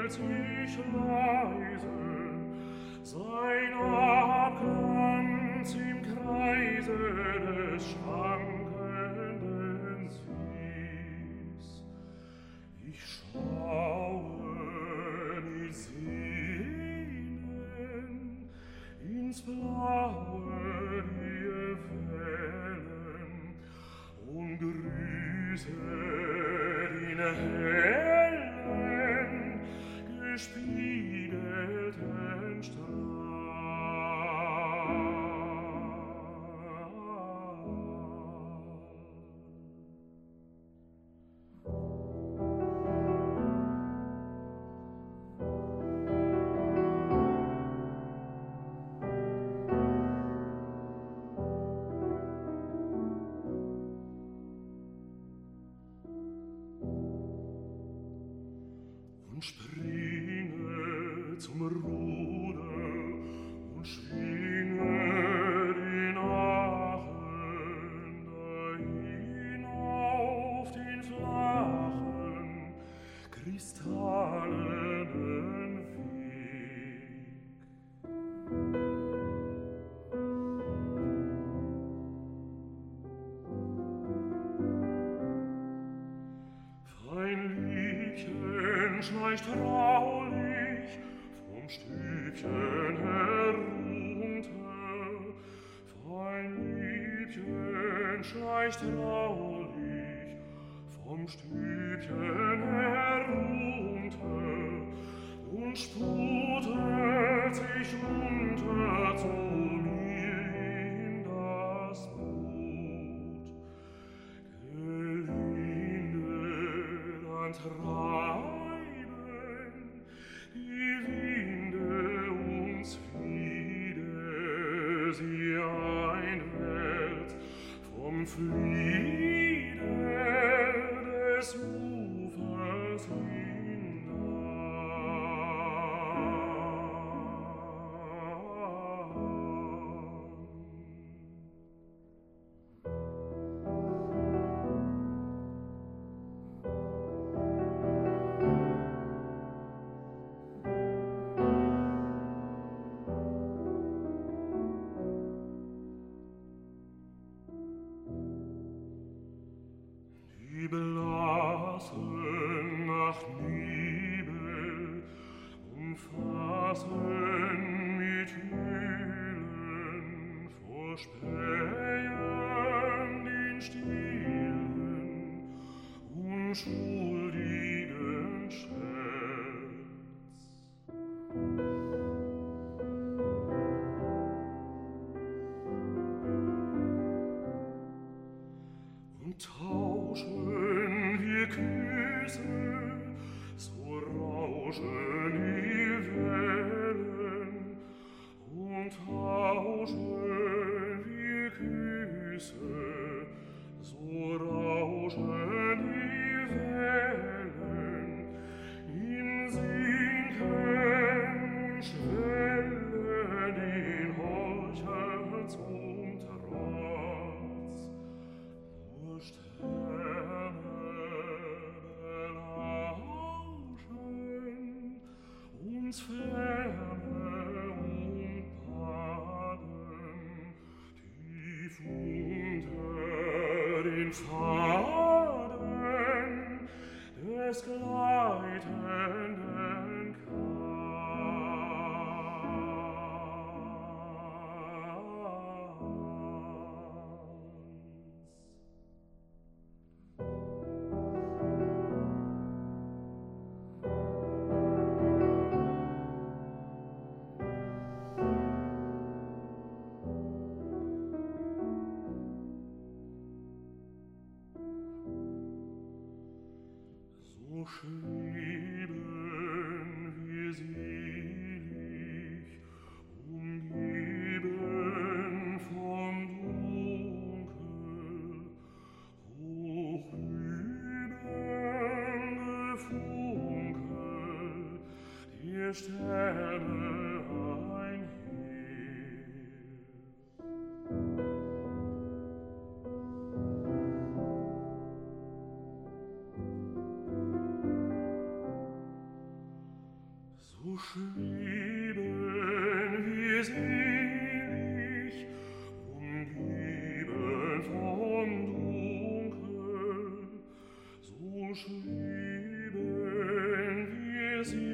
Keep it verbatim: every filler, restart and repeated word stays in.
sich leise, sein Abglanz im Kreise des schwankenden Sees. Ich schaue mit Sehnen ins blaue die Wellen und grüße den hellen, gespiegelten Strahl. Und springe zum Ruder und schwinge den Achen dahin auf den flachen, kristallenen Weg. Fein Liebchen schleicht traulich vom Stübchen herunter. Fein Liebchen schleicht traulich vom Stübchen herunter und sputet sich munter zu mir in das Boot. Gelinde dann treiben die Winde uns wieder, sie einwärts vom Flieder des Ufers die blassen nach Nebel umfassen mit Hühlen vor Spähen den stillen, unschuldigen Scherz. Und tauschen wir Küsse, so rauschen die Wellen. Und tauschen wir Küsse, so rauschen die Wellen. Im Sinken schwellen den Horcher zum Trotz. Nur Sterne belauschen uns Ferne und baden tief unter den Faden des gleitenden so schweben wir selig, umgeben vom Dunkel, hoch übern Gefunkel der Sterne einher. schweben wir selig, umgeben von Dunkel, so schweben wir selig.